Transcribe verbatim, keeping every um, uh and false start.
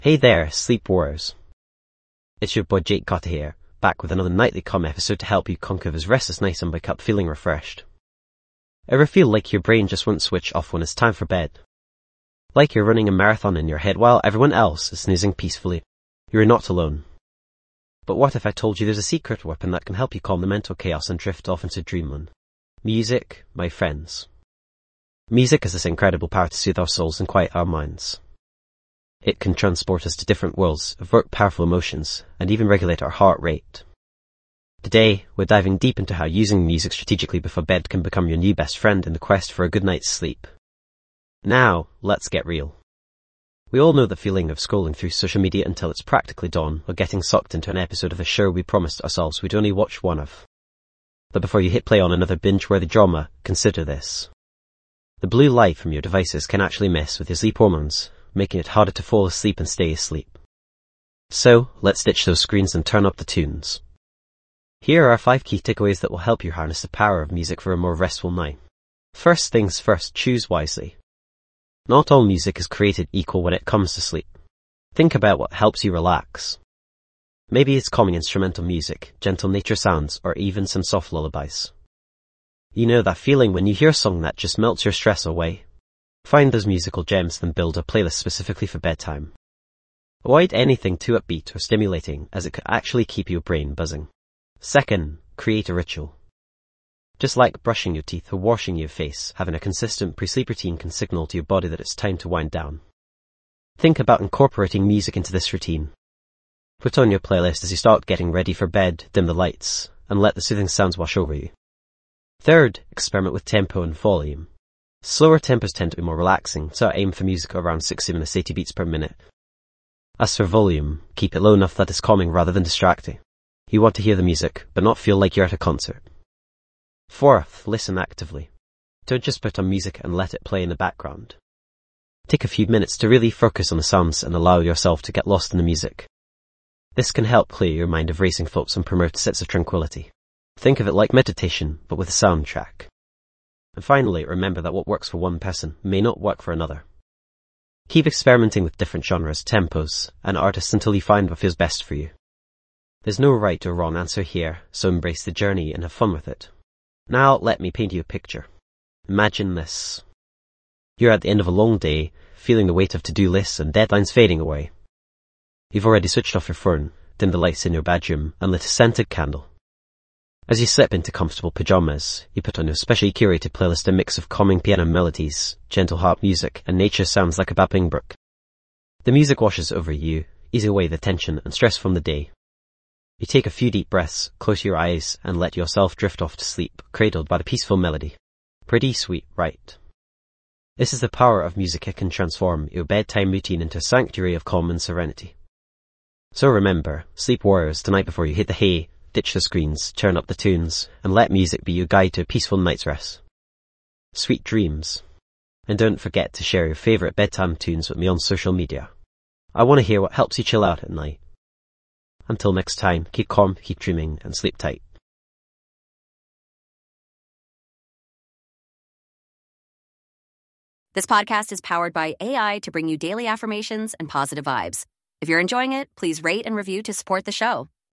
Hey there, Sleep Warriors. It's your boy Jake Cotta here, back with another Nightly Calm episode to help you conquer this restless night and wake up feeling refreshed. Ever feel like your brain just won't switch off when it's time for bed? Like you're running a marathon in your head while everyone else is snoozing peacefully? You're not alone. But what if I told you there's a secret weapon that can help you calm the mental chaos and drift off into dreamland? Music, my friends. Music has this incredible power to soothe our souls and quiet our minds. It can transport us to different worlds, evoke powerful emotions, and even regulate our heart rate. Today, we're diving deep into how using music strategically before bed can become your new best friend in the quest for a good night's sleep. Now, let's get real. We all know the feeling of scrolling through social media until it's practically dawn, or getting sucked into an episode of a show we promised ourselves we'd only watch one of. But before you hit play on another binge-worthy drama, consider this. The blue light from your devices can actually mess with your sleep hormones, making it harder to fall asleep and stay asleep. So, let's ditch those screens and turn up the tunes. Here are five key takeaways that will help you harness the power of music for a more restful night. First things first, choose wisely. Not all music is created equal when it comes to sleep. Think about what helps you relax. Maybe it's calming instrumental music, gentle nature sounds, or even some soft lullabies. You know that feeling when you hear a song that just melts your stress away? Find those musical gems, then build a playlist specifically for bedtime. Avoid anything too upbeat or stimulating, as it could actually keep your brain buzzing. Second, create a ritual. Just like brushing your teeth or washing your face, having a consistent pre-sleep routine can signal to your body that it's time to wind down. Think about incorporating music into this routine. Put on your playlist as you start getting ready for bed, dim the lights, and let the soothing sounds wash over you. Third, experiment with tempo and volume. Slower tempos tend to be more relaxing, so aim for music around sixty minutes, eighty beats per minute. As for volume, keep it low enough that it's calming rather than distracting. You want to hear the music, but not feel like you're at a concert. Fourth, listen actively. Don't just put on music and let it play in the background. Take a few minutes to really focus on the sounds and allow yourself to get lost in the music. This can help clear your mind of racing thoughts and promote a sense of tranquility. Think of it like meditation, but with a soundtrack. And finally, remember that what works for one person may not work for another. Keep experimenting with different genres, tempos, and artists until you find what feels best for you. There's no right or wrong answer here, so embrace the journey and have fun with it. Now, let me paint you a picture. Imagine this. You're at the end of a long day, feeling the weight of to-do lists and deadlines fading away. You've already switched off your phone, dimmed the lights in your bedroom, and lit a scented candle. As you slip into comfortable pajamas, you put on your specially curated playlist, a mix of calming piano melodies, gentle harp music, and nature sounds like a babbling brook. The music washes over you, easing away the tension and stress from the day. You take a few deep breaths, close your eyes, and let yourself drift off to sleep, cradled by the peaceful melody. Pretty sweet, right? This is the power of music. It can transform your bedtime routine into a sanctuary of calm and serenity. So remember, Sleep Warriors, tonight before you hit the hay, ditch the screens, turn up the tunes, and let music be your guide to a peaceful night's rest. Sweet dreams. And don't forget to share your favourite bedtime tunes with me on social media. I want to hear what helps you chill out at night. Until next time, keep calm, keep dreaming, and sleep tight. This podcast is powered by A I to bring you daily affirmations and positive vibes. If you're enjoying it, please rate and review to support the show.